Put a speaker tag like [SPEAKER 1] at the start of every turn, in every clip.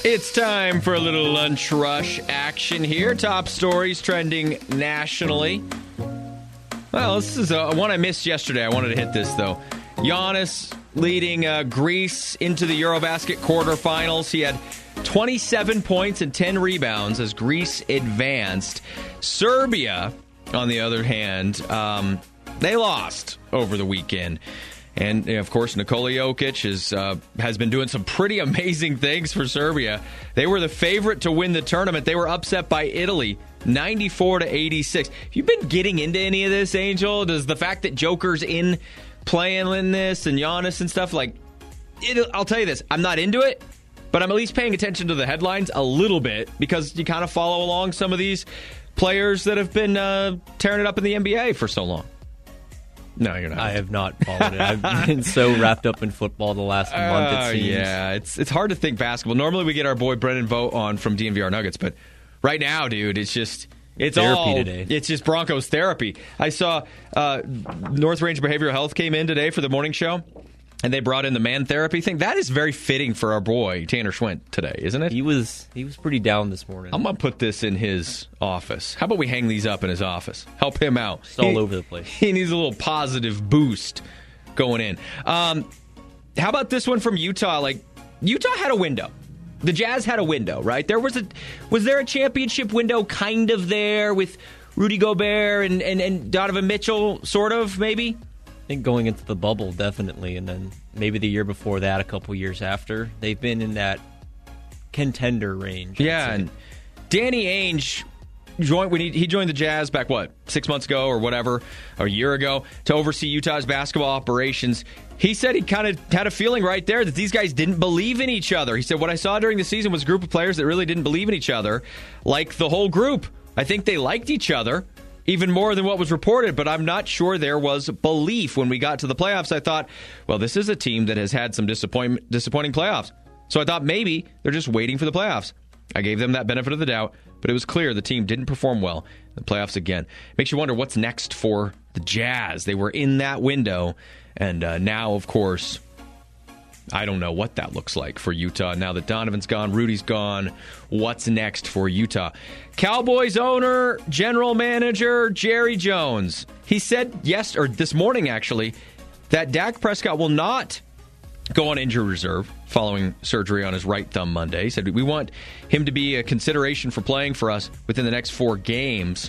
[SPEAKER 1] It's time for a little lunch rush action here. Top stories trending nationally. Well, this is one I missed yesterday. I wanted to hit this, though. Giannis leading Greece into the Eurobasket quarterfinals. He had 27 points and 10 rebounds as Greece advanced. Serbia, on the other hand, they lost over the weekend. And, of course, Nikola Jokic has been doing some pretty amazing things for Serbia. They were the favorite to win the tournament. They were upset by Italy, 94-86. Have you been getting into any of this, Angel? Does the fact that Joker's playing in this and Giannis and stuff, I'll tell you this, I'm not into it, but I'm at least paying attention to the headlines a little bit because you kind of follow along some of these players that have been tearing it up in the NBA for so long. No, you're not.
[SPEAKER 2] I have not followed it. I've been so wrapped up in football the last month, it seems.
[SPEAKER 1] Yeah, it's hard to think basketball. Normally we get our boy Brennan Vogt on from DNVR Nuggets, but right now, dude, it's
[SPEAKER 2] therapy today.
[SPEAKER 1] It's just Broncos therapy. I saw North Range Behavioral Health came in today for the morning show, and they brought in the man therapy thing. That is very fitting for our boy Tanner Schwint today, isn't it?
[SPEAKER 2] He was pretty down this morning.
[SPEAKER 1] I'm going to put this in his office. How about we hang these up in his office? Help him out.
[SPEAKER 2] It's all over the place.
[SPEAKER 1] He needs a little positive boost going in. How about this one from Utah? Utah had a window. The Jazz had a window, right? Was there a championship window kind of there with Rudy Gobert and Donovan Mitchell, sort of, maybe?
[SPEAKER 2] I think going into the bubble, definitely, and then maybe the year before that, a couple years after. They've been in that contender range.
[SPEAKER 1] Yeah, and Danny Ainge joined the Jazz back, 6 months ago or whatever, or a year ago, to oversee Utah's basketball operations. He said he kind of had a feeling right there that these guys didn't believe in each other. He said, what I saw during the season was a group of players that really didn't believe in each other, like the whole group. I think they liked each other even more than what was reported, but I'm not sure there was belief when we got to the playoffs. I thought, well, this is a team that has had some disappointing playoffs. So I thought maybe they're just waiting for the playoffs. I gave them that benefit of the doubt, but it was clear the team didn't perform well in the playoffs again. Makes you wonder what's next for the Jazz. They were in that window, and now, of course, I don't know what that looks like for Utah. Now that Donovan's gone, Rudy's gone, what's next for Utah? Cowboys owner, general manager, Jerry Jones. He said this morning, actually, that Dak Prescott will not go on injury reserve following surgery on his right thumb Monday. He said, we want him to be a consideration for playing for us within the next 4 games.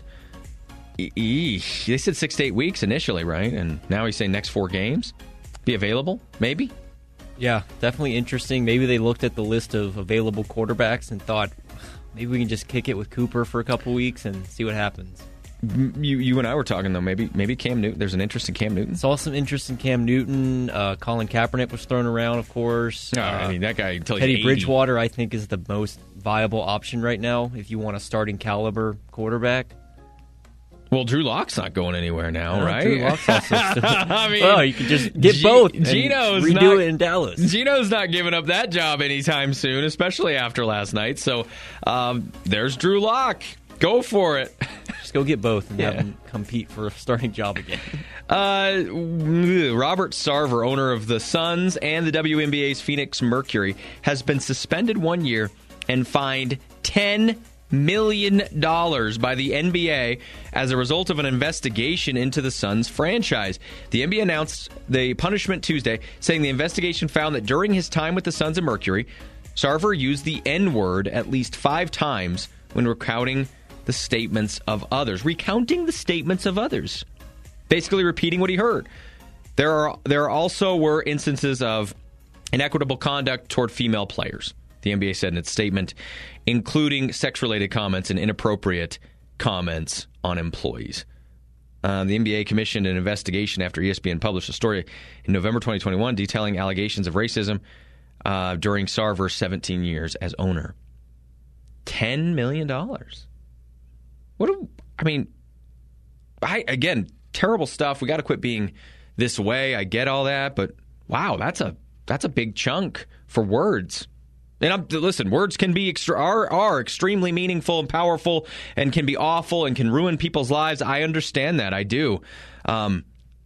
[SPEAKER 1] They said 6 to 8 weeks initially, right? And now he's saying next 4 games? Be available? Maybe?
[SPEAKER 2] Yeah, definitely interesting. Maybe they looked at the list of available quarterbacks and thought, maybe we can just kick it with Cooper for a couple weeks and see what happens.
[SPEAKER 1] You and I were talking, though, maybe Cam Newton. There's an interest in Cam Newton.
[SPEAKER 2] Saw some interest in Cam Newton. Colin Kaepernick was thrown around, of course.
[SPEAKER 1] That guy until he's
[SPEAKER 2] Teddy
[SPEAKER 1] 80.
[SPEAKER 2] Bridgewater, I think, is the most viable option right now if you want a starting caliber quarterback.
[SPEAKER 1] Well, Drew Lock's not going anywhere now, right?
[SPEAKER 2] Drew Lock's also still... you can just get both and redo it in Dallas.
[SPEAKER 1] Gino's not giving up that job anytime soon, especially after last night. So there's Drew Lock. Go for it.
[SPEAKER 2] Just go get both and have them compete for a starting job again.
[SPEAKER 1] Robert Sarver, owner of the Suns and the WNBA's Phoenix Mercury, has been suspended 1 year and fined $10 million by the NBA as a result of an investigation into the Suns franchise. The NBA announced the punishment Tuesday, saying the investigation found that during his time with the Suns and Mercury, Sarver used the N-word at least 5 times when recounting the statements of others. Basically repeating what he heard. There also were instances of inequitable conduct toward female players, the NBA said in its statement, including sex-related comments and inappropriate comments on employees. The NBA commissioned an investigation after ESPN published a story in November 2021 detailing allegations of racism during Sarver's 17 years as owner. $10 million. Again, terrible stuff. We got to quit being this way. I get all that, but wow, that's a big chunk for words. And listen, words can be are extremely meaningful and powerful, and can be awful and can ruin people's lives. I understand that. I do. But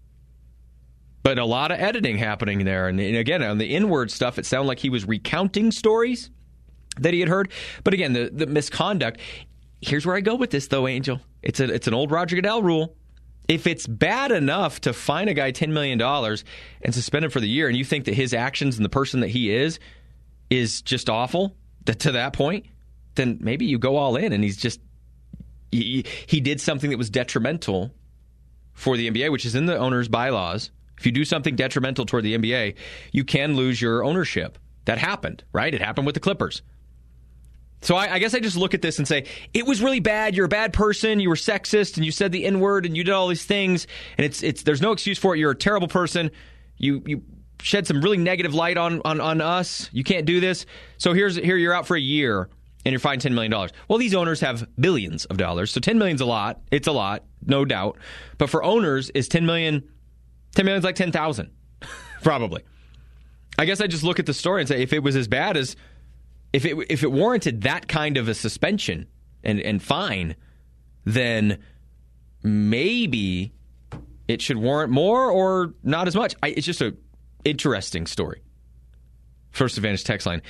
[SPEAKER 1] a lot of editing happening there. And again, on the inward stuff, it sounded like he was recounting stories that he had heard. But again, the misconduct. Here's where I go with this, though, Angel. It's an old Roger Goodell rule. If it's bad enough to fine a guy $10 million and suspend him for the year, and you think that his actions and the person that he is just awful to that point, then maybe you go all in, and he did something that was detrimental for the NBA, which is in the owner's bylaws. If you do something detrimental toward the NBA, you can lose your ownership. That happened, right? It happened with the Clippers. So I guess I just look at this and say, it was really bad. You're a bad person. You were sexist, and you said the N-word, and you did all these things, and it's there's no excuse for it. You're a terrible person. You shed some really negative light on us. You can't do this. So here you're out for a year, and you're fined $10 million. Well, these owners have billions of dollars, so $10 million's a lot. It's a lot, no doubt. But for owners, is $10 million like 10,000, probably. I guess I just look at the story and say, if it was as bad as, if it warranted that kind of a suspension and fine, then maybe it should warrant more or not as much. It's just an interesting story. First Advantage text line,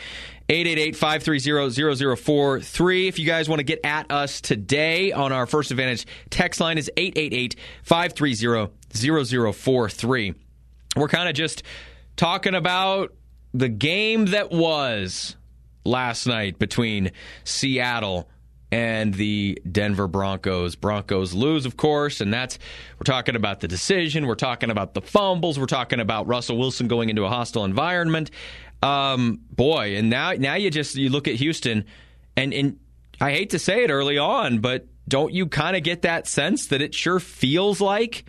[SPEAKER 1] 888-530-0043. If you guys want to get at us today on our First Advantage text line, is 888-530-0043. We're kind of just talking about the game that was last night between Seattle and the Denver Broncos. Broncos lose, of course, and we're talking about the decision. We're talking about the fumbles. We're talking about Russell Wilson going into a hostile environment. Boy, and now you look at Houston, and I hate to say it early on, but don't you kind of get that sense that it sure feels like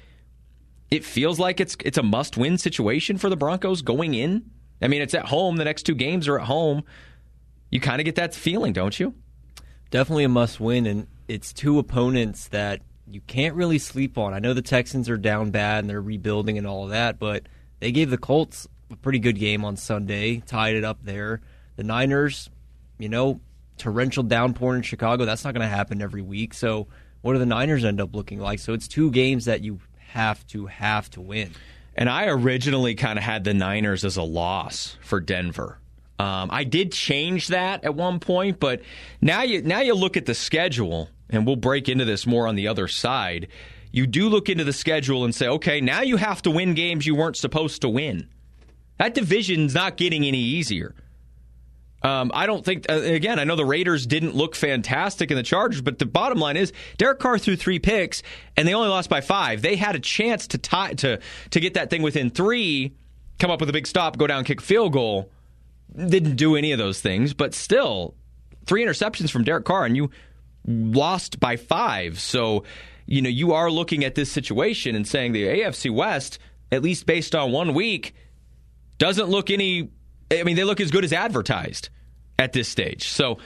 [SPEAKER 1] it's a must-win situation for the Broncos going in? I mean, it's at home. The next two games are at home. You kind of get that feeling, don't you?
[SPEAKER 2] Definitely a must-win, and it's two opponents that you can't really sleep on. I know the Texans are down bad, and they're rebuilding and all of that, but they gave the Colts a pretty good game on Sunday, tied it up there. The Niners, torrential downpour in Chicago, that's not going to happen every week. So what do the Niners end up looking like? So it's two games that you have to win.
[SPEAKER 1] And I originally kind of had the Niners as a loss for Denver. I did change that at one point, but now you look at the schedule, and we'll break into this more on the other side. You do look into the schedule and say, okay, now you have to win games you weren't supposed to win. That division's not getting any easier. I don't think, again, I know the Raiders didn't look fantastic in the Chargers, but the bottom line is Derek Carr threw 3 picks, and they only lost by 5. They had a chance to get that thing within 3, come up with a big stop, go down, kick a field goal. Didn't do any of those things, but still, 3 interceptions from Derek Carr, and you lost by 5. So, you are looking at this situation and saying the AFC West, at least based on 1 week, doesn't look they look as good as advertised at this stage. So,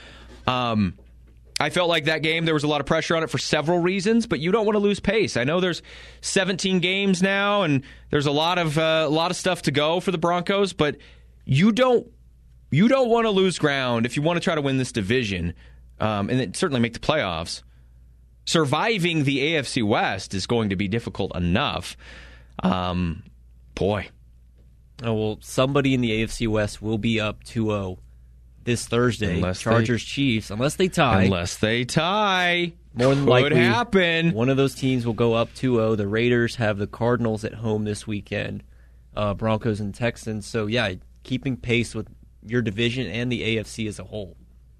[SPEAKER 1] I felt like that game, there was a lot of pressure on it for several reasons, but you don't want to lose pace. I know there's 17 games now, and there's a lot of stuff to go for the Broncos, but you don't want to lose ground if you want to try to win this division, and then certainly make the playoffs. Surviving the AFC West is going to be difficult enough. Boy.
[SPEAKER 2] Oh, well, somebody in the AFC West will be up 2-0 this Thursday. Chargers-Chiefs, unless they tie.
[SPEAKER 1] More than likely, could happen.
[SPEAKER 2] One of those teams will go up 2-0. The Raiders have the Cardinals at home this weekend. Broncos and Texans. So, yeah, keeping pace with your division and the AFC as a whole.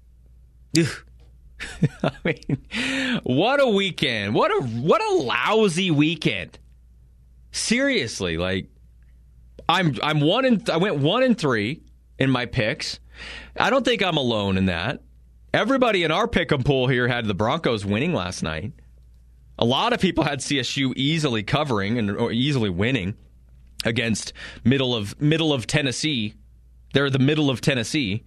[SPEAKER 1] I mean, what a weekend. What a lousy weekend. Seriously, I went 1-3 in my picks. I don't think I'm alone in that. Everybody in our pick'em pool here had the Broncos winning last night. A lot of people had CSU easily covering or easily winning against middle of Tennessee. They're the middle of Tennessee.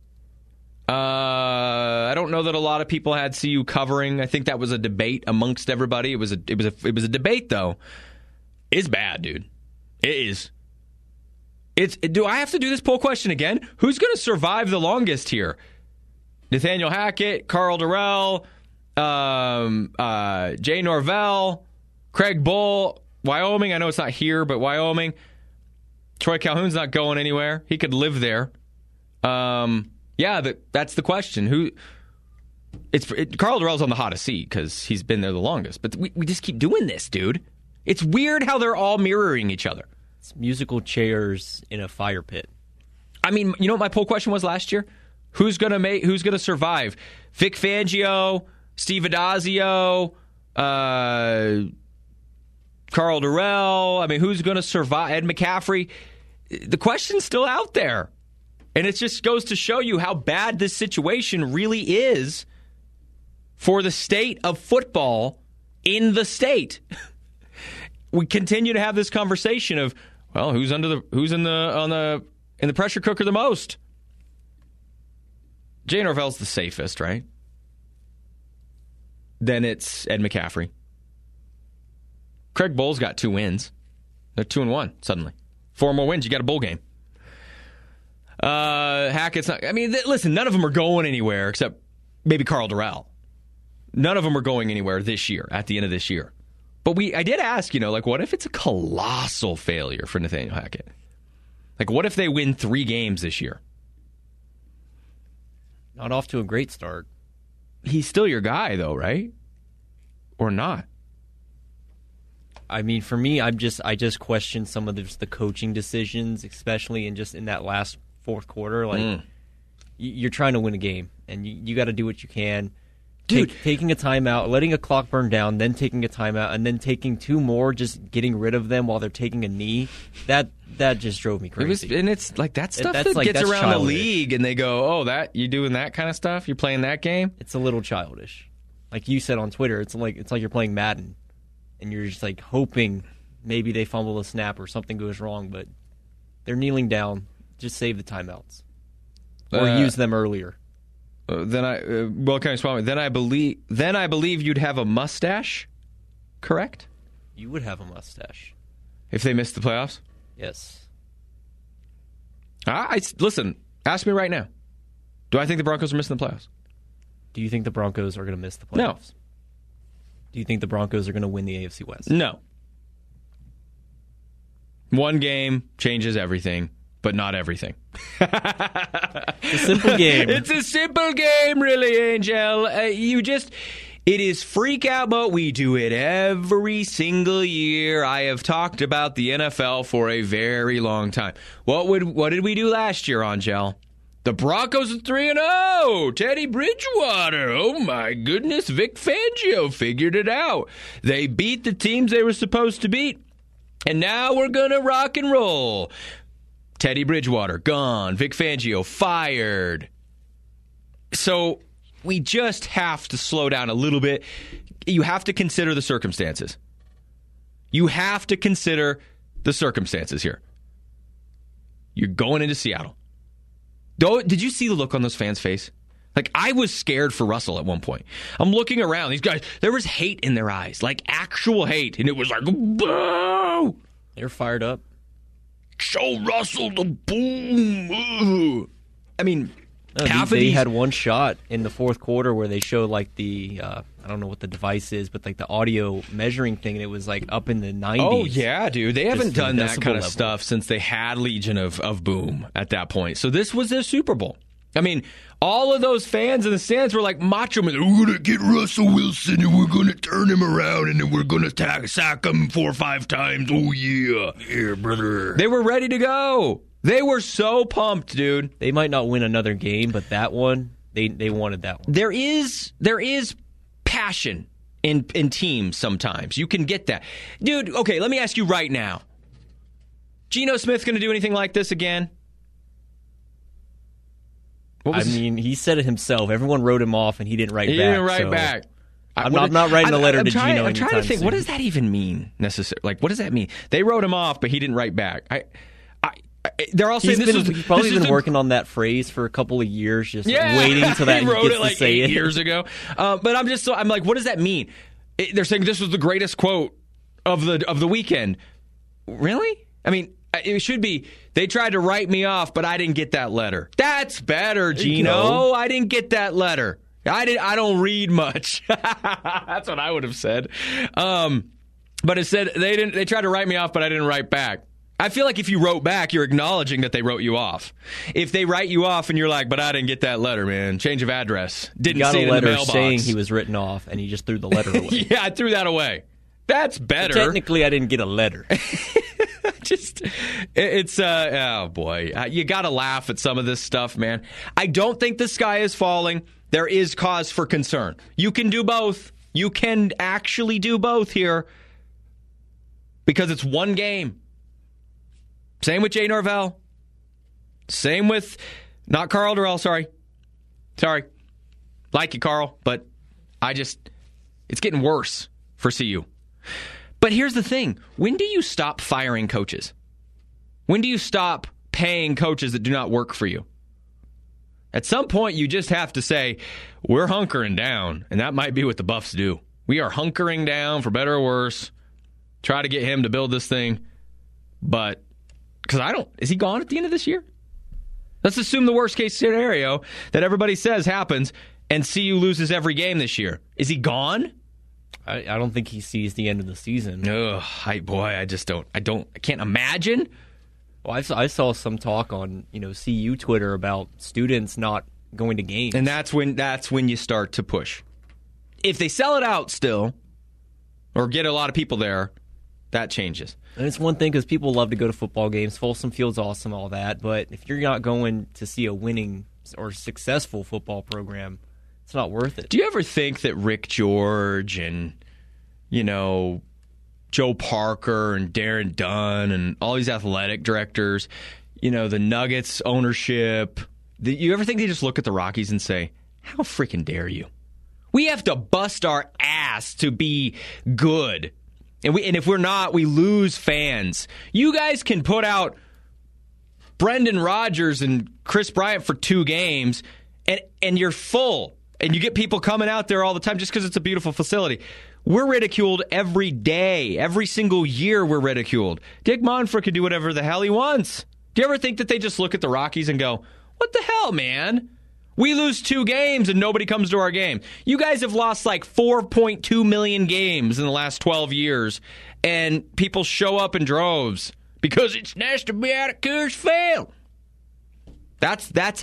[SPEAKER 1] I don't know that a lot of people had CU covering. I think that was a debate amongst everybody. It was a debate though. It's bad, dude. It is. Do I have to do this poll question again? Who's going to survive the longest here? Nathaniel Hackett, Carl Durrell, Jay Norvell, Craig Bull, Wyoming. I know it's not here, but Wyoming. Troy Calhoun's not going anywhere. He could live there. Yeah, that's the question. Carl Durrell's on the hottest seat because he's been there the longest. But we just keep doing this, dude. It's weird how they're all mirroring each other.
[SPEAKER 2] It's musical chairs in a fire pit.
[SPEAKER 1] I mean, you know what my poll question was last year? Who's gonna survive? Vic Fangio, Steve Addazio, Carl Durrell. I mean, who's gonna survive? Ed McCaffrey. The question's still out there. And it just goes to show you how bad this situation really is for the state of football in the state. We continue to have this conversation of, well, who's in the pressure cooker the most? Jay Norvell's the safest, right? Then it's Ed McCaffrey. Craig Bohl's got 2 wins. They're 2-1 suddenly. 4 more wins, you got a bowl game. Hackett's not. I mean, listen, none of them are going anywhere except maybe Carl Durrell. None of them are going anywhere this year, at the end of this year. But I did ask, what if it's a colossal failure for Nathaniel Hackett? Like, what if they win 3 games this year?
[SPEAKER 2] Not off to a great start.
[SPEAKER 1] He's still your guy, though, right? Or not?
[SPEAKER 2] I mean, for me, I just question some of the coaching decisions, especially in that last fourth quarter. Like, you're trying to win a game, and you got to do what you can. Dude, taking a timeout, letting a clock burn down, then taking a timeout, and then taking 2 more, just getting rid of them while they're taking a knee. That just drove me crazy.
[SPEAKER 1] It's like that stuff that gets around childish. The league, and they go, "Oh, you doing that kind of stuff? You're playing that game?"
[SPEAKER 2] It's a little childish. Like you said on Twitter, it's like you're playing Madden, and you're just like hoping maybe they fumble a snap or something goes wrong, but they're kneeling down. Just save the timeouts or use them earlier.
[SPEAKER 1] Then I believe you'd have a mustache, correct?
[SPEAKER 2] You would have a mustache
[SPEAKER 1] if they missed the playoffs.
[SPEAKER 2] Yes.
[SPEAKER 1] Listen. Ask me right now. Do I think the Broncos are missing the playoffs?
[SPEAKER 2] Do you think the Broncos are going to miss the playoffs?
[SPEAKER 1] No.
[SPEAKER 2] Do you think the Broncos are going to win the AFC West?
[SPEAKER 1] No. 1 game changes everything. But not everything.
[SPEAKER 2] It's a simple game.
[SPEAKER 1] It's a simple game, really, Angel. It is freak out mode. We do it every single year. I have talked about the NFL for a very long time. What did we do last year, Angel? The Broncos are 3-0. Teddy Bridgewater. Oh, my goodness. Vic Fangio figured it out. They beat the teams they were supposed to beat. And now we're going to rock and roll. Teddy Bridgewater, gone. Vic Fangio, fired. So we just have to slow down a little bit. You have to consider the circumstances. You have to consider the circumstances here. You're going into Seattle. Did you see the look on those fans' face? Like, I was scared for Russell at one point. I'm looking around. These guys, there was hate in their eyes, like actual hate. And it was like, boo!
[SPEAKER 2] They're fired up.
[SPEAKER 1] Show Russell the boom. I mean,
[SPEAKER 2] they had one shot in the fourth quarter where they showed like the I don't know what the device is, but like the audio measuring thing, and it was like up in the 90s.
[SPEAKER 1] Oh yeah, dude, they haven't done that kind of stuff since they had Legion of Boom at that point. So this was their Super Bowl. I mean, all of those fans in the stands were like Macho Man. We're going to get Russell Wilson and we're going to turn him around and then we're going to sack him 4 or 5 times. Oh, yeah. Yeah, brother. They were ready to go. They were so pumped, dude.
[SPEAKER 2] They might not win another game, but that one, they wanted that one.
[SPEAKER 1] There is passion in teams sometimes. You can get that. Dude, okay, let me ask you right now. Geno Smith going to do anything like this again?
[SPEAKER 2] I mean, he said it himself. Everyone wrote him off, and he didn't write back.
[SPEAKER 1] He didn't write back.
[SPEAKER 2] I'm not writing a letter to Geno anytime
[SPEAKER 1] I'm trying to think,
[SPEAKER 2] soon.
[SPEAKER 1] what does that even mean, necessarily? Like, what does that mean? They wrote him off, but he didn't write back. They're all saying
[SPEAKER 2] he's probably been working on that phrase for a couple of years, just waiting until that
[SPEAKER 1] he wrote
[SPEAKER 2] gets
[SPEAKER 1] it like
[SPEAKER 2] to say
[SPEAKER 1] 8 years ago. But I'm like, what does that mean? They're saying this was the greatest quote of the weekend. Really? I mean, it should be, they tried to write me off, but I didn't get that letter. That's better, Geno. I didn't get that letter. I don't read much. That's what I would have said. But it said they tried to write me off, but I didn't write back. I feel like if you wrote back, you're acknowledging that they wrote you off. If they write you off and you're like, but I didn't get that letter, man. Change of address. Didn't see it in the mailbox.
[SPEAKER 2] Got a letter saying he was written off, and he just threw the letter away.
[SPEAKER 1] Yeah, I threw that away. That's better.
[SPEAKER 2] But technically, I didn't get a letter.
[SPEAKER 1] Oh boy. You got to laugh at some of this stuff, man. I don't think the sky is falling. There is cause for concern. You can do both. You can actually do both here because it's one game. Same with Jay Norvell. Same with, not Carl Durrell, sorry. Like you, Carl, but it's getting worse for CU. But here's the thing. When do you stop firing coaches? When do you stop paying coaches that do not work for you? At some point, you just have to say, we're hunkering down, and that might be what the Buffs do. We are hunkering down, for better or worse. Try to get him to build this thing, but because is he gone at the end of this year? Let's assume the worst case scenario that everybody says happens and CU loses every game this year. Is he gone?
[SPEAKER 2] I don't think he sees the end of the season.
[SPEAKER 1] Ugh, I just don't. I can't imagine.
[SPEAKER 2] Well, I saw some talk on CU Twitter about students not going to games,
[SPEAKER 1] and that's when you start to push. If they sell it out still, or get a lot of people there, that changes.
[SPEAKER 2] And it's one thing because people love to go to football games. Folsom Field's awesome, all that. But if you're not going to see a winning or successful football program, it's not worth it.
[SPEAKER 1] Do you ever think that Rick George and, Joe Parker and Darren Dunn and all these athletic directors, the Nuggets ownership, you ever think they just look at the Rockies and say, how freaking dare you? We have to bust our ass to be good. And if we're not, we lose fans. You guys can put out Brendan Rodgers and Chris Bryant for 2 games, and you're full. And you get people coming out there all the time just because it's a beautiful facility. We're ridiculed every day. Every single year we're ridiculed. Dick Monfort can do whatever the hell he wants. Do you ever think that they just look at the Rockies and go, what the hell, man? We lose 2 games and nobody comes to our game. You guys have lost like 4.2 million games in the last 12 years, and people show up in droves because it's nice to be out of Coors Field. That's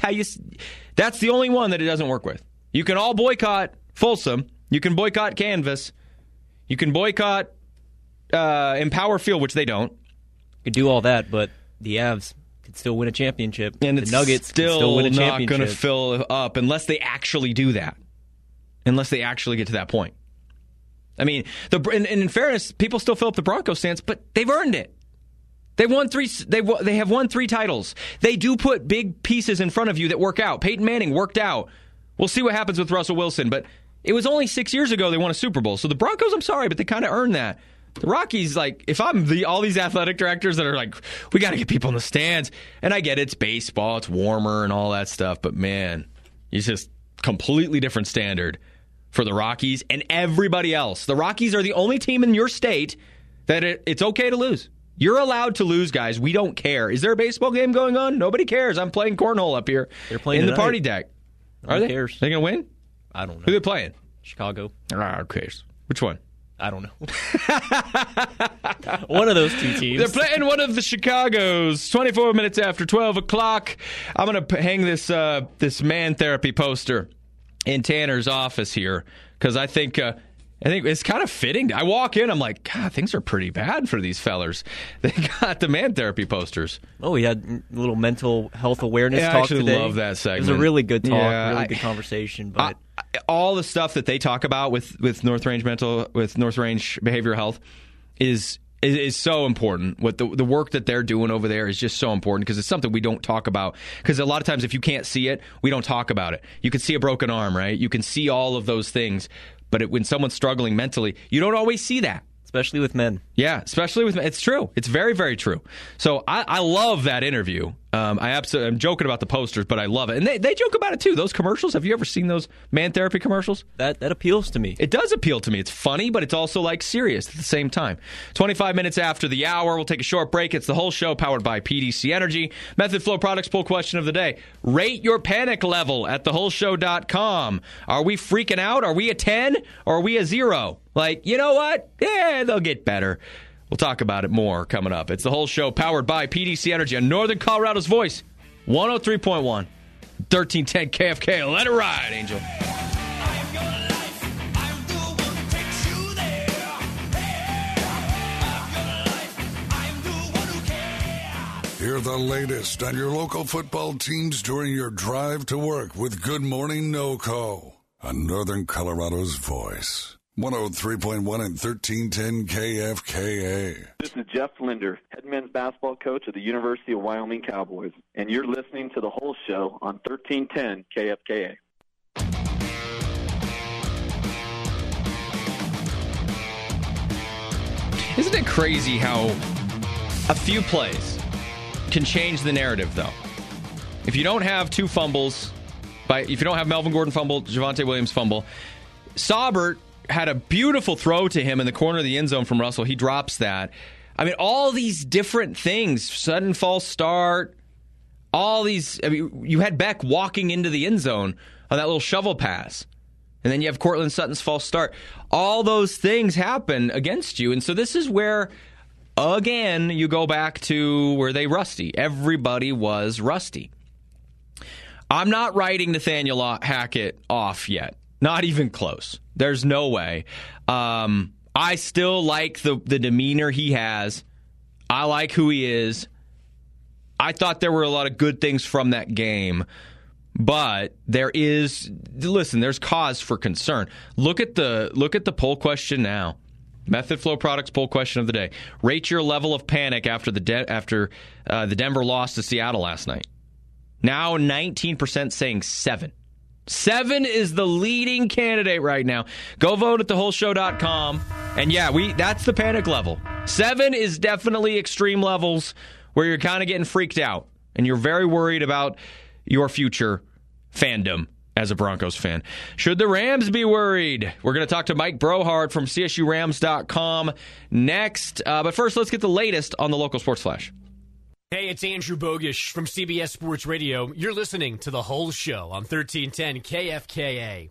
[SPEAKER 1] the only one that it doesn't work with. You can all boycott Folsom. You can boycott Canvas. You can boycott Empower Field, which they don't.
[SPEAKER 2] You could do all that, but the Avs could still win a championship.
[SPEAKER 1] And
[SPEAKER 2] the Nuggets
[SPEAKER 1] still
[SPEAKER 2] win a championship.
[SPEAKER 1] Not going to fill up unless they actually do that. Unless they actually get to that point. I mean, in fairness, people still fill up the Broncos stands, but they've earned it. They have won 3 titles. They do put big pieces in front of you that work out. Peyton Manning worked out. We'll see what happens with Russell Wilson, but it was only 6 years ago they won a Super Bowl. So the Broncos, I'm sorry, but they kind of earned that. The Rockies, if I'm all these athletic directors that are like, we got to get people in the stands, and I get it, it's baseball, it's warmer and all that stuff, but man, it's just completely different standard for the Rockies and everybody else. The Rockies are the only team in your state that it's okay to lose. You're allowed to lose, guys. We don't care. Is there a baseball game going on? Nobody cares. I'm playing cornhole up here.
[SPEAKER 2] They're playing
[SPEAKER 1] in
[SPEAKER 2] tonight.
[SPEAKER 1] The party deck. Are they?
[SPEAKER 2] Cares?
[SPEAKER 1] Are they going to win?
[SPEAKER 2] I don't know.
[SPEAKER 1] Who are they playing?
[SPEAKER 2] Chicago.
[SPEAKER 1] Who cares? Which one?
[SPEAKER 2] I don't know. One of those 2 teams.
[SPEAKER 1] They're playing one of the Chicagos. 24 minutes after 12 o'clock. I'm going to hang this man therapy poster in Tanner's office here because I think it's kind of fitting. I walk in, I'm like, God, things are pretty bad for these fellers. They got the man therapy posters.
[SPEAKER 2] Oh, we had a little mental health awareness talk today.
[SPEAKER 1] I actually love that segment.
[SPEAKER 2] It was a really good talk, really good conversation. But
[SPEAKER 1] all the stuff that they talk about with North Range Behavioral Health is so important. What the work that they're doing over there is just so important because it's something we don't talk about. Because a lot of times if you can't see it, we don't talk about it. You can see a broken arm, right? You can see all of those things. But when someone's struggling mentally, you don't always see that.
[SPEAKER 2] Especially with men.
[SPEAKER 1] Yeah, especially with men. It's true. It's very, very true. So I love that interview. I'm joking about the posters, but I love it. And they joke about it, too. Those commercials, have you ever seen those man therapy commercials?
[SPEAKER 2] That appeals to me.
[SPEAKER 1] It does appeal to me. It's funny, but it's also, serious at the same time. 25 minutes after the hour, we'll take a short break. It's the whole show powered by PDC Energy. Method Flow Products poll question of the day. Rate your panic level at thewholeshow.com. Are we freaking out? Are we a 10 or are we a 0? You know what? Yeah, they'll get better. We'll talk about it more coming up. It's the whole show powered by PDC Energy on Northern Colorado's Voice, 103.1, 1310 KFK. Let it ride, Angel.
[SPEAKER 3] Hear the latest on your local football teams during your drive to work with Good Morning NoCo on Northern Colorado's Voice. 103.1 and 1310 KFKA.
[SPEAKER 4] This is Jeff Linder, head men's basketball coach of the University of Wyoming Cowboys, and you're listening to The Whole Show on 1310 KFKA.
[SPEAKER 1] Isn't it crazy how a few plays can change the narrative, though? If you don't have two fumbles, if you don't have Melvin Gordon fumble, Javonte Williams fumble, Saubert had a beautiful throw to him in the corner of the end zone from Russell. He drops that. I mean, all these different things, sudden false start, all these. I mean, you had Beck walking into the end zone on that little shovel pass. And then you have Cortland Sutton's false start. All those things happen against you. And so this is where, again, you go back to where they rusty. Everybody was rusty. I'm not writing Nathaniel Hackett off yet. Not even close. There's no way. I still like the demeanor he has. I like who he is. I thought there were a lot of good things from that game. But there's cause for concern. Look at the poll question now. Method Flow Products poll question of the day. Rate your level of panic after the Denver loss to Seattle last night. Now 19% saying 7. 7 is the leading candidate right now. Go vote at thewholeshow.com. And yeah, that's the panic level. 7 is definitely extreme levels where you're kind of getting freaked out and you're very worried about your future fandom as a Broncos fan. Should the Rams be worried? We're going to talk to Mike Brohard from CSURams.com next. But first, let's get the latest on the local sports flash.
[SPEAKER 5] Hey, it's Andrew Bogish from CBS Sports Radio. You're listening to The Whole Show on 1310 KFKA.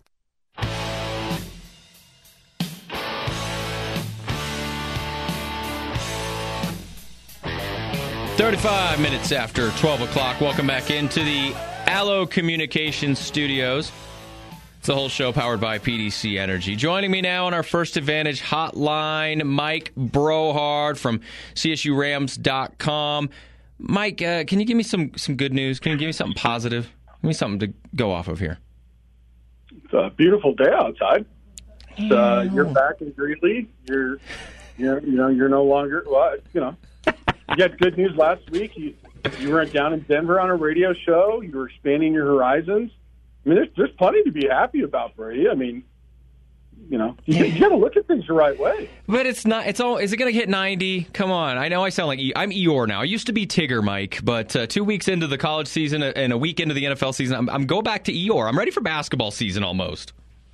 [SPEAKER 1] 35 minutes after 12 o'clock. Welcome back into the Allo Communications Studios. It's the Whole Show powered by PDC Energy. Joining me now on our First Advantage hotline, Mike Brohard from CSURams.com. Mike, can you give me some good news? Can you give me something positive? Give me something to go off of here.
[SPEAKER 6] It's a beautiful day outside. You're back in Greeley. You're no longer. Well, you had good news last week. You were down in Denver on a radio show. You were expanding your horizons. I mean, there's plenty to be happy about, Brady. I mean, you got to look at things the right way.
[SPEAKER 1] But it's not. It's all. Is it going to hit 90? Come on. I know I sound like I'm Eeyore now. I used to be Tigger, Mike. But 2 weeks into the college season and a week into the NFL season, I'm go back to Eeyore. I'm ready for basketball season almost.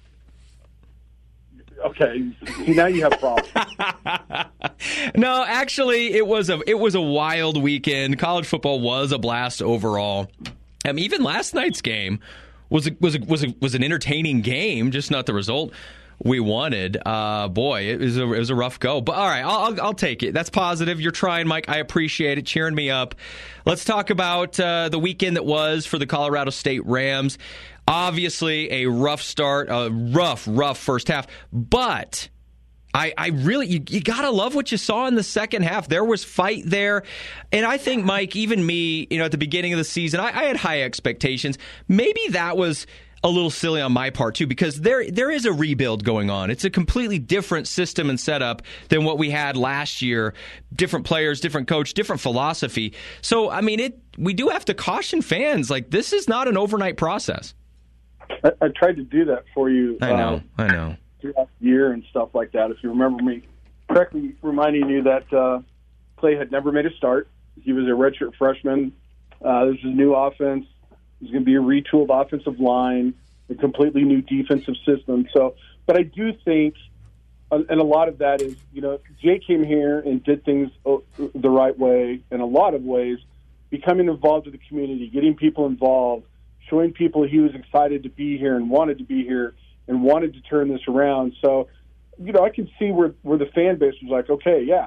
[SPEAKER 6] Okay, now you have problems.
[SPEAKER 1] No, actually, it was a wild weekend. College football was a blast overall. Even last night's game was an entertaining game, just not the result we wanted. Boy, it was a rough go. But all right, I'll take it. That's positive. You're trying, Mike. I appreciate it. Cheering me up. Let's talk about the weekend that was for the Colorado State Rams. Obviously, a rough start, a rough first half. But I really, you got to love what you saw in the second half. There was fight there. And I think, Mike, even me, at the beginning of the season, I had high expectations. Maybe that was a little silly on my part, too, because there is a rebuild going on. It's a completely different system and setup than what we had last year. Different players, different coach, different philosophy. So, I mean, we do have to caution fans. Like, this is not an overnight process.
[SPEAKER 6] I tried to do that for you.
[SPEAKER 1] I know.
[SPEAKER 6] Throughout the year and stuff like that. If you remember me correctly, reminding you that Clay had never made a start. He was a redshirt freshman. This is a new offense. There's going to be a retooled offensive line, a completely new defensive system. So, but I do think, and a lot of that is, Jay came here and did things the right way in a lot of ways, becoming involved with the community, getting people involved, showing people he was excited to be here and wanted to be here and wanted to turn this around. So, I can see where the fan base was like, okay, yeah,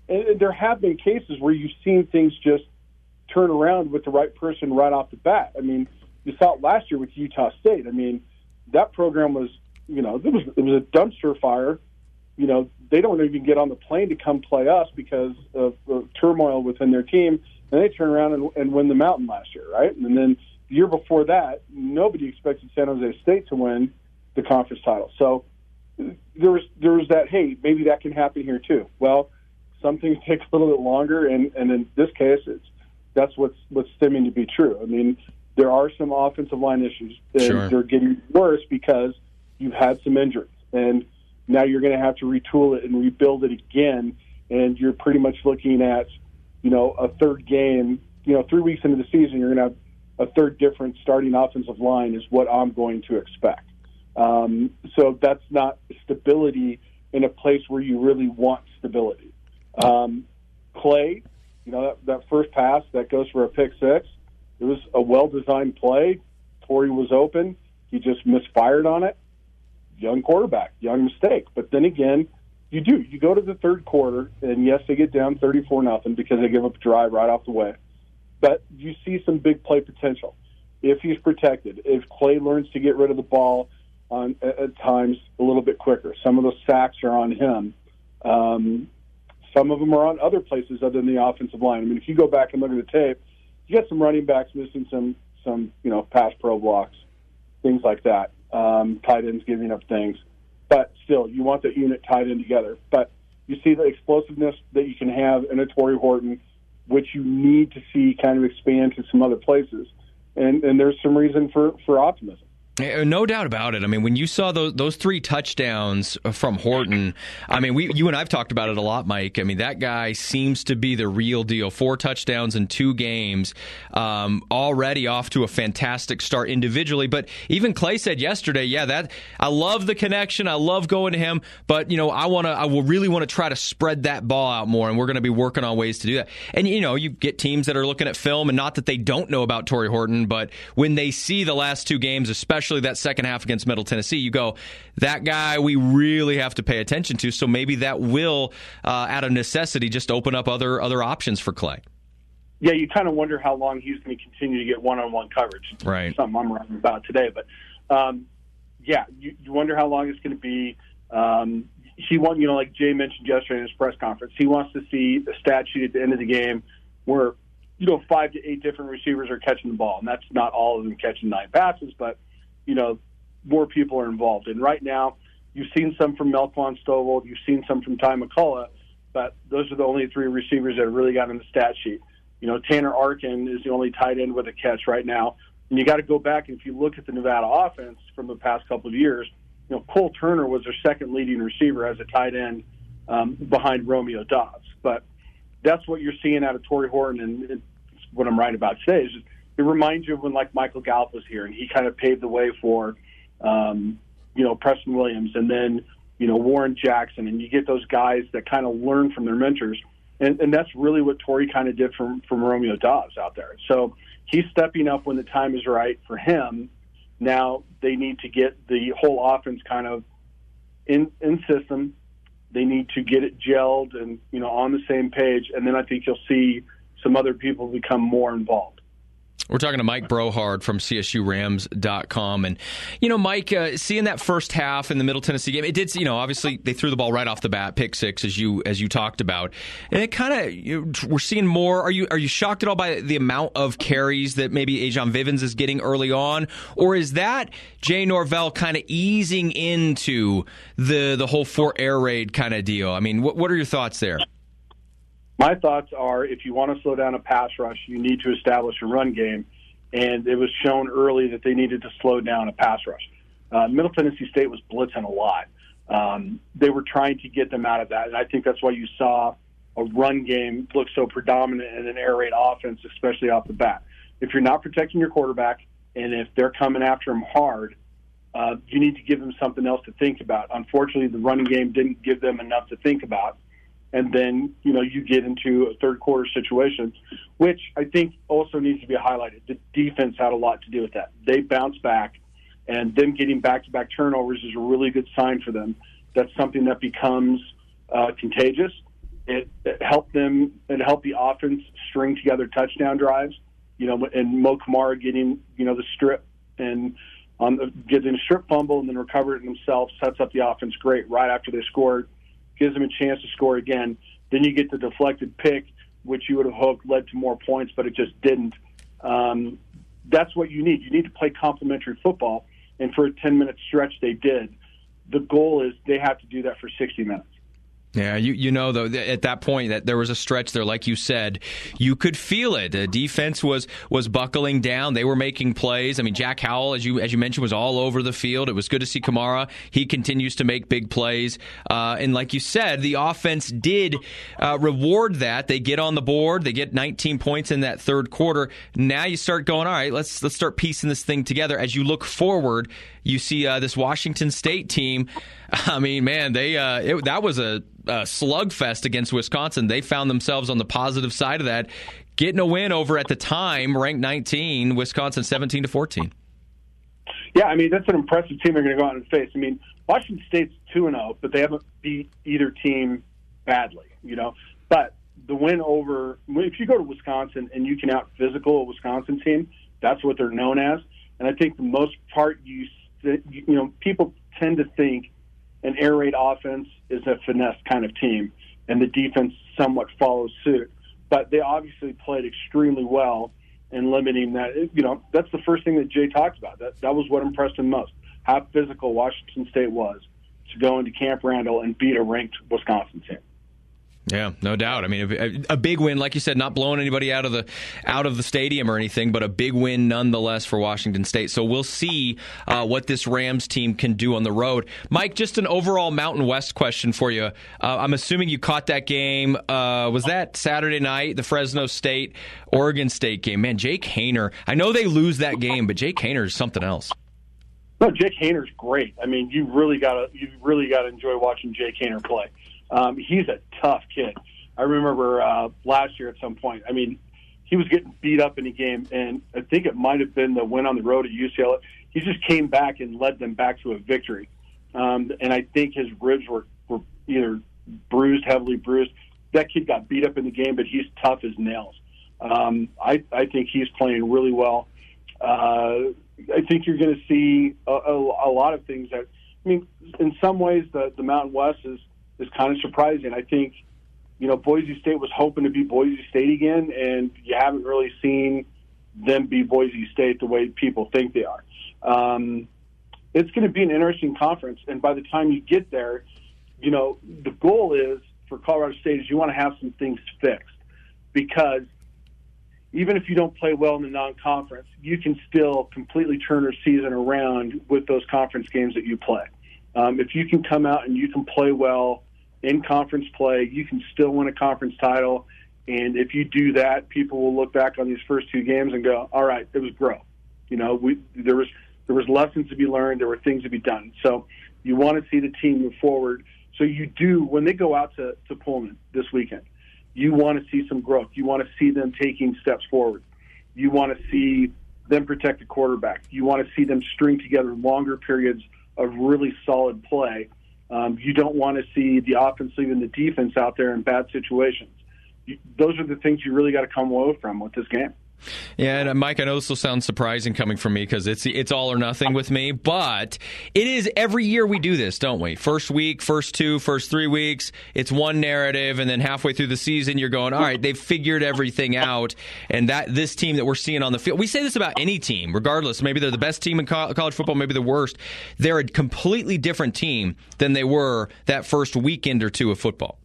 [SPEAKER 6] And there have been cases where you've seen things just turn around with the right person right off the bat. I mean, you saw it last year with Utah State. I mean, that program was, it was a dumpster fire. They don't even get on the plane to come play us because of turmoil within their team, and they turn around and win the Mountain last year, right? And then the year before that, nobody expected San Jose State to win the conference title. So there was that, hey, maybe that can happen here too. Well, some things take a little bit longer, and in this case, that's what's stemming to be true. I mean, there are some offensive line issues, and
[SPEAKER 1] Sure.
[SPEAKER 6] They're getting worse because you've had some injuries, and now you're going to have to retool it and rebuild it again, and you're pretty much looking at, a third game. 3 weeks into the season, you're going to have a third different starting offensive line is what I'm going to expect. So that's not stability in a place where you really want stability. Clay, that first pass that goes for a pick six, it was a well-designed play. Torrey was open. He just misfired on it. Young quarterback, young mistake. But then again, you go to the third quarter, and yes, they get down 34-0 because they give up a drive right off the way. But you see some big play potential. If he's protected, if Clay learns to get rid of the ball at times a little bit quicker. Some of those sacks are on him. Some of them are on other places other than the offensive line. I mean, if you go back and look at the tape, you got some running backs missing some pass pro blocks, things like that. Tight ends giving up things. But still, you want that unit tied in together. But you see the explosiveness that you can have in a Torrey Horton, which you need to see kind of expand to some other places. And there's some reason for optimism.
[SPEAKER 1] No doubt about it. I mean, when you saw those 3 touchdowns from Horton, I mean, you and I've talked about it a lot, Mike. I mean, that guy seems to be the real deal. 4 touchdowns in 2 games, already off to a fantastic start individually. But even Clay said yesterday, that I love the connection. I love going to him, but I will really want to try to spread that ball out more, and we're going to be working on ways to do that. And you get teams that are looking at film, and not that they don't know about Torrey Horton, but when they see the last 2 games, especially that second half against Middle Tennessee, you go, that guy we really have to pay attention to. So maybe that will, out of necessity, just open up other options for Clay.
[SPEAKER 6] Yeah, you kind of wonder how long he's going to continue to get one-on-one coverage.
[SPEAKER 1] Right.
[SPEAKER 6] Something I'm writing about today. But, you wonder how long it's going to be. He wants, like Jay mentioned yesterday in his press conference, he wants to see a stat sheet at the end of the game where, 5 to 8 different receivers are catching the ball. And that's not all of them catching 9 passes, but more people are involved. And right now, you've seen some from Melquan Stovall, you've seen some from Ty McCullough, but those are the only 3 receivers that have really got on the stat sheet. Tanner Arkin is the only tight end with a catch right now. And you got to go back, and if you look at the Nevada offense from the past couple of years, Cole Turner was their second leading receiver as a tight end behind Romeo Doubs. But that's what you're seeing out of Torrey Horton, and what I'm writing about today is just, it reminds you of when Michael Gallup was here, and he kind of paved the way for, Preston Williams, and then, Warren Jackson, and you get those guys that kind of learn from their mentors. And that's really what Torrey kind of did from Romeo Doubs out there. So he's stepping up when the time is right for him. Now they need to get the whole offense kind of in system. They need to get it gelled and, on the same page. And then I think you'll see some other people become more involved.
[SPEAKER 1] We're talking to Mike Brohard from CSURams.com. And, Mike, seeing that first half in the Middle Tennessee game, it did, obviously they threw the ball right off the bat, pick 6, as you talked about. And it kind of, we're seeing more. Are you shocked at all by the amount of carries that maybe Ajon Vivens is getting early on? Or is that Jay Norvell kind of easing into the whole Fort Air Raid kind of deal? I mean, what are your thoughts there?
[SPEAKER 6] My thoughts are, if you want to slow down a pass rush, you need to establish a run game, and it was shown early that they needed to slow down a pass rush. Middle Tennessee State was blitzing a lot. They were trying to get them out of that, and I think that's why you saw a run game look so predominant in an air raid offense, especially off the bat. If you're not protecting your quarterback, and if they're coming after him hard, you need to give them something else to think about. Unfortunately, the running game didn't give them enough to think about. And then, you get into a third quarter situation, which I think also needs to be highlighted. The defense had a lot to do with that. They bounced back, and them getting back-to-back turnovers is a really good sign for them. That's something that becomes contagious. It helped them. It helped the offense string together touchdown drives. And Mo Kamara getting the strip and getting a strip fumble and then recovered it himself sets up the offense great right after they scored, gives them a chance to score again. Then you get the deflected pick, which you would have hoped led to more points, but it just didn't. That's what you need. You need to play complementary football, and for a 10-minute stretch they did. The goal is they have to do that for 60 minutes.
[SPEAKER 1] Yeah, though, at that point that there was a stretch there, like you said, you could feel it. The defense was buckling down. They were making plays. I mean, Jack Howell, as you mentioned, was all over the field. It was good to see Kamara. He continues to make big plays. And like you said, the offense did reward that. They get on the board. They get 19 points in that third quarter. Now you start going, all right, let's start piecing this thing together. As you look forward, you see this Washington State team. I mean, man, that was a slugfest against Wisconsin. They found themselves on the positive side of that, getting a win over, at the time, ranked 19, Wisconsin 17-14.
[SPEAKER 6] Yeah, I mean, that's an impressive team they're going to go out and face. I mean, Washington State's 2-0, but they haven't beat either team badly, But the win over, if you go to Wisconsin and you can out-physical a Wisconsin team, that's what they're known as. And I think the most part, people tend to think an air raid offense is a finesse kind of team, and the defense somewhat follows suit. But they obviously played extremely well in limiting that. That's the first thing that Jay talked about. That was what impressed him most, how physical Washington State was to go into Camp Randall and beat a ranked Wisconsin team.
[SPEAKER 1] Yeah, no doubt. I mean, a big win, like you said, not blowing anybody out of the stadium or anything, but a big win nonetheless for Washington State. So we'll see what this Rams team can do on the road. Mike, just an overall Mountain West question for you. I'm assuming you caught that game. Was that Saturday night, the Fresno State Oregon State game? Man, Jake Haener. I know they lose that game, but Jake Haener is something else.
[SPEAKER 6] No, Jake Haener's great. I mean, you really got to enjoy watching Jake Haener play. He's a tough kid. I remember last year at some point, I mean, he was getting beat up in a game, and I think it might have been the win on the road at UCLA. He just came back and led them back to a victory. And I think his ribs were either heavily bruised. That kid got beat up in the game, but he's tough as nails. I think he's playing really well. I think you're going to see a lot of things that, I mean, in some ways the Mountain West is kind of surprising. I think, Boise State was hoping to be Boise State again, and you haven't really seen them be Boise State the way people think they are. It's going to be an interesting conference, and by the time you get there, the goal is for Colorado State is you want to have some things fixed, because even if you don't play well in the non-conference, you can still completely turn your season around with those conference games that you play. If you can come out and you can play well in conference play, you can still win a conference title. And if you do that, people will look back on these first two games and go, all right, it was growth. There was lessons to be learned. There were things to be done. So you want to see the team move forward. So you do, when they go out to Pullman this weekend, you want to see some growth. You want to see them taking steps forward. You want to see them protect the quarterback. You want to see them string together longer periods of really solid play. You don't want to see the offensive and the defense out there in bad situations. Those are the things you really got to come away from with this game.
[SPEAKER 1] Yeah, and Mike, I know this will sound surprising coming from me because it's all or nothing with me, but it is every year we do this, don't we? First week, first 3 weeks, it's one narrative, and then halfway through the season, you're going, all right, they've figured everything out, and that this team that we're seeing on the field, we say this about any team, regardless. Maybe they're the best team in college football, maybe the worst. They're a completely different team than they were that first weekend or two of football.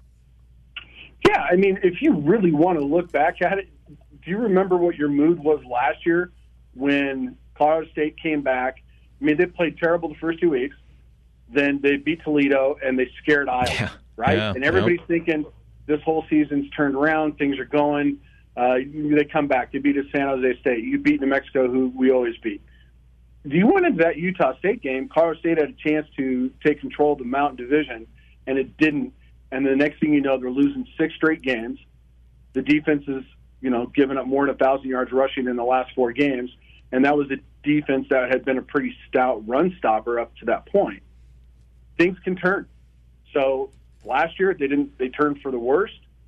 [SPEAKER 6] Yeah, I mean, if you really want to look back at it, do you remember what your mood was last year when Colorado State came back? I mean, they played terrible the first 2 weeks. Then they beat Toledo, and they scared Iowa, right? Yeah, and everybody's thinking this whole season's turned around. Things are going. They come back. They beat San Jose State. You beat New Mexico, who we always beat. Do you went into that Utah State game, Colorado State had a chance to take control of the Mountain Division, and it didn't. And the next thing you know, they're losing 6 straight games. The defense is giving up more than 1,000 yards rushing in the last 4 games, and that was a defense that had been a pretty stout run stopper up to that point. Things can turn. So last year they turned for the worst.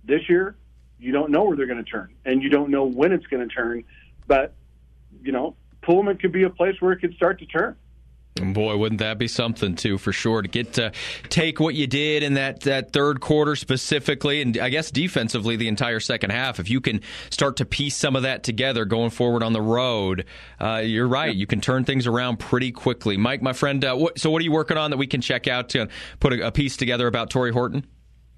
[SPEAKER 6] This year, you don't know where they're going to turn, and you don't know when it's going to turn. But, Pullman could be a place where it could start to turn.
[SPEAKER 1] And boy, wouldn't that be something, too, for sure, to get to take what you did in that third quarter specifically, and I guess defensively the entire second half. If you can start to piece some of that together going forward on the road, you're right. You can turn things around pretty quickly. Mike, my friend, so what are you working on that we can check out to put a piece together about Torrey Horton?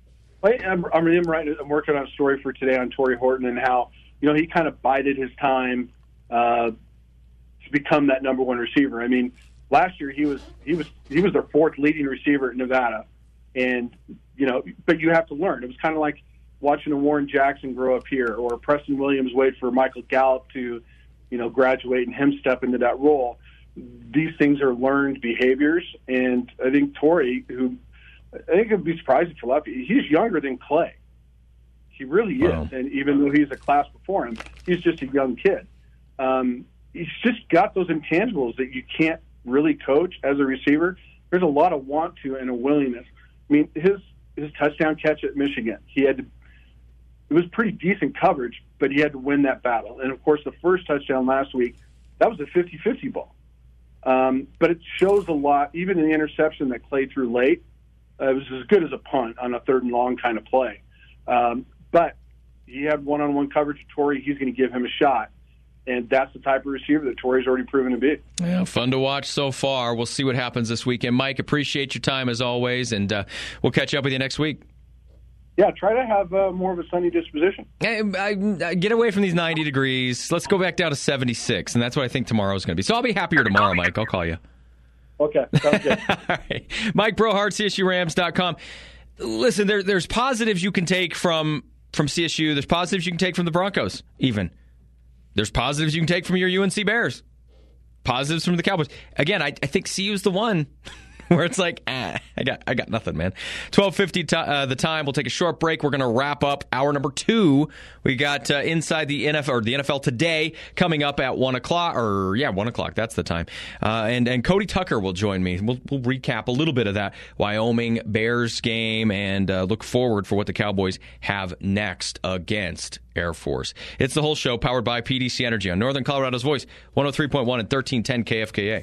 [SPEAKER 6] I'm working on a story for today on Torrey Horton and how, he kind of bided his time to become that number one receiver. I mean, last year he was their fourth leading receiver at Nevada, and but you have to learn. It was kind of like watching a Warren Jackson grow up here, or Preston Williams wait for Michael Gallup to graduate and him step into that role. These things are learned behaviors, and I think Torrey, who I think it would be surprising for a lot of people, he's younger than Clay. He really is, and even though he's a class before him, he's just a young kid. He's just got those intangibles that you can't really coach as a receiver. There's a lot of want to and a willingness. I mean, his touchdown catch at Michigan, it was pretty decent coverage, but he had to win that battle. And of course, the first touchdown last week, that was a 50-50 ball. But it shows a lot, even in the interception that Clay threw late, it was as good as a punt on a third and long kind of play. But he had one-on-one coverage with Torrey. He's going to give him a shot. And that's the type of receiver that Torrey's already proven to be.
[SPEAKER 1] Yeah, fun to watch so far. We'll see what happens this weekend. Mike, appreciate your time as always, and we'll catch up with you next week.
[SPEAKER 6] Yeah, try to have more of a sunny disposition.
[SPEAKER 1] I get away from these 90 degrees. Let's go back down to 76, and that's what I think tomorrow's going to be. So I'll be happier tomorrow, Mike. I'll call you.
[SPEAKER 6] Okay, sounds good.
[SPEAKER 1] All right. Mike Brohart, CSURams.com. Listen, there's positives you can take from CSU. There's positives you can take from the Broncos, even. There's positives you can take from your UNC Bears. Positives from the Cowboys. Again, I think CU's the one where it's like, I got nothing, man. 12:50 the time. We'll take a short break. We're going to wrap up hour number 2. We got Inside the NFL, or the NFL Today, coming up at 1 o'clock. 1 o'clock. That's the time. And Cody Tucker will join me. We'll recap a little bit of that Wyoming Bears game and look forward for what the Cowboys have next against Air Force. It's the whole show, powered by PDC Energy on Northern Colorado's Voice, 103.1 and 1310 KFKA.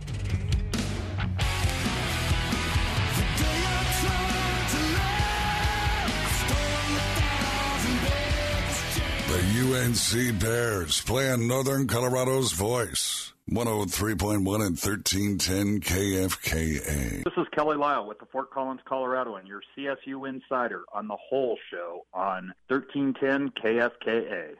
[SPEAKER 3] The UNC Bears playing Northern Colorado's Voice, 103.1 and 1310 KFKA.
[SPEAKER 7] This is Kelly Lyle with the Fort Collins, Colorado, and your CSU Insider on the whole show on 1310 KFKA.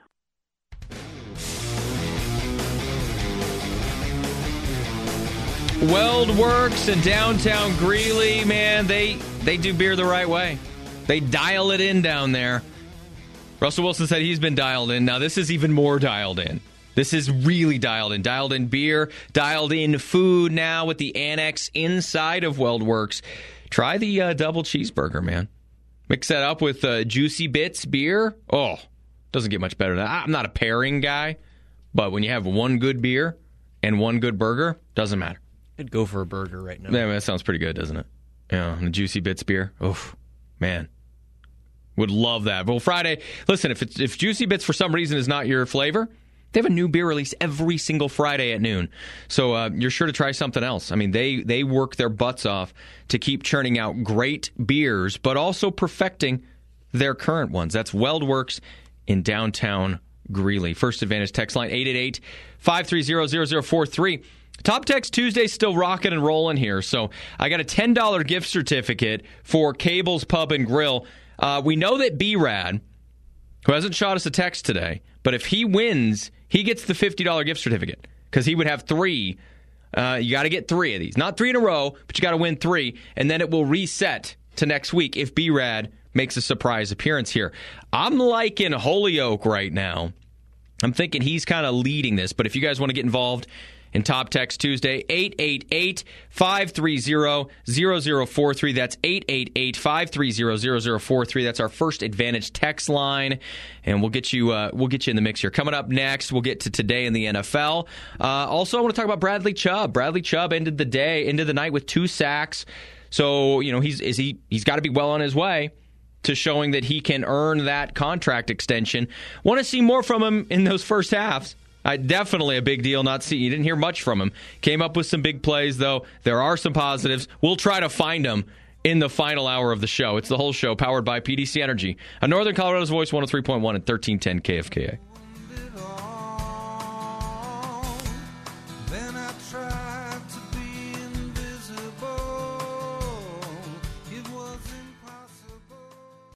[SPEAKER 1] WeldWorks in downtown Greeley, man, they do beer the right way. They dial it in down there. Russell Wilson said he's been dialed in. Now, this is even more dialed in. This is really dialed in. Dialed in beer, dialed in food now with the annex inside of WeldWorks. Try the double cheeseburger, man. Mix that up with Juicy Bits beer. Oh, doesn't get much better than that. I'm not a pairing guy, but when you have one good beer and one good burger, doesn't matter.
[SPEAKER 2] I'd go for a burger right now.
[SPEAKER 1] Yeah, that sounds pretty good, doesn't it? Yeah, and the Juicy Bits beer. Oh, man. Would love that. Well, Friday, listen, if Juicy Bits for some reason is not your flavor, they have a new beer release every single Friday at noon. So you're sure to try something else. I mean, they work their butts off to keep churning out great beers, but also perfecting their current ones. That's WeldWorks in downtown Greeley. First Advantage text line 888-530-0043. Top Text Tuesday still rocking and rolling here. So I got a $10 gift certificate for Cable's Pub and Grill. We know that B-Rad, who hasn't shot us a text today, but if he wins, he gets the $50 gift certificate because he would have 3. You got to get 3 of these. Not 3 in a row, but you got to win 3, and then it will reset to next week if B-Rad makes a surprise appearance here. I'm liking Holyoke right now. I'm thinking he's kind of leading this, but if you guys want to get involved in Top Text Tuesday, 888-530-0043. That's 888-530-0043. That's our First Advantage text line, and we'll get you in the mix here. Coming up next, we'll get to today in the NFL. Also, I want to talk about Bradley Chubb. Bradley Chubb ended the night with 2 sacks. So, he's got to be well on his way to showing that he can earn that contract extension. Want to see more from him in those first halves. Definitely a big deal. You didn't hear much from him. Came up with some big plays, though. There are some positives. We'll try to find them in the final hour of the show. It's the whole show, powered by PDC Energy. On Northern Colorado's Voice, 103.1 and 1310 KFKA.